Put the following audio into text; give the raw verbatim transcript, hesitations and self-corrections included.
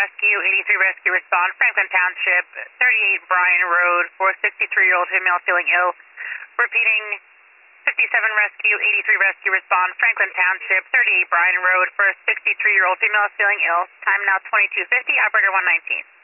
Rescue, eighty-three Rescue respond, Franklin Township, thirty-eight Bryan Road, for a sixty-three-year-old female feeling ill. Repeating, fifty-seven Rescue, eighty-three Rescue respond, Franklin Township, thirty-eight Bryan Road, for a sixty-three-year-old female feeling ill. Time now twenty-two fifty, operator one nineteen.